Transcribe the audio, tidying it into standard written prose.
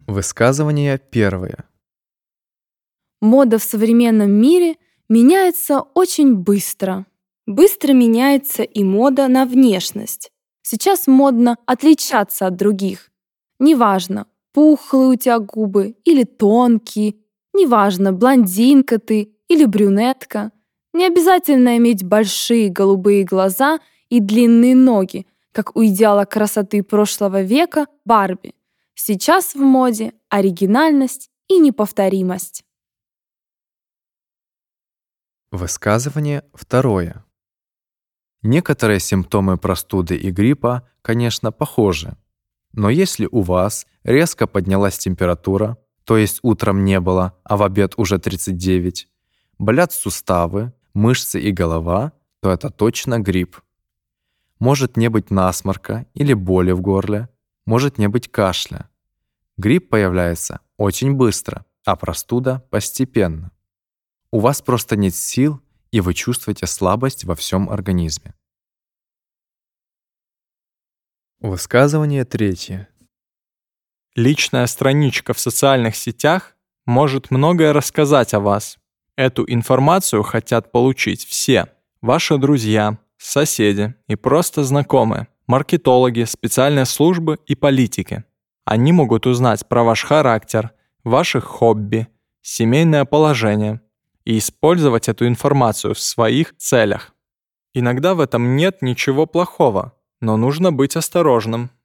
Высказывание первое. Мода в современном мире меняется очень быстро. Быстро меняется и мода на внешность. Сейчас модно отличаться от других. Неважно, пухлые у тебя губы или тонкие, неважно, блондинка ты или брюнетка. Не обязательно иметь большие голубые глаза и длинные ноги, как у идеала красоты прошлого века Барби. Сейчас в моде оригинальность и неповторимость. Высказывание второе. Некоторые симптомы простуды и гриппа, конечно, похожи. Но если у вас резко поднялась температура, то есть утром не было, а в обед уже 39, болят суставы, мышцы и голова, то это точно грипп. Может не быть насморка или боли в горле, может не быть кашля. Грипп появляется очень быстро, а простуда постепенно. У вас просто нет сил, и вы чувствуете слабость во всем организме. Высказывание третье. Личная страничка в социальных сетях может многое рассказать о вас. Эту информацию хотят получить все. Ваши друзья, соседи и просто знакомые, маркетологи, специальные службы и политики. Они могут узнать про ваш характер, ваших хобби, семейное положение и использовать эту информацию в своих целях. Иногда в этом нет ничего плохого, но нужно быть осторожным.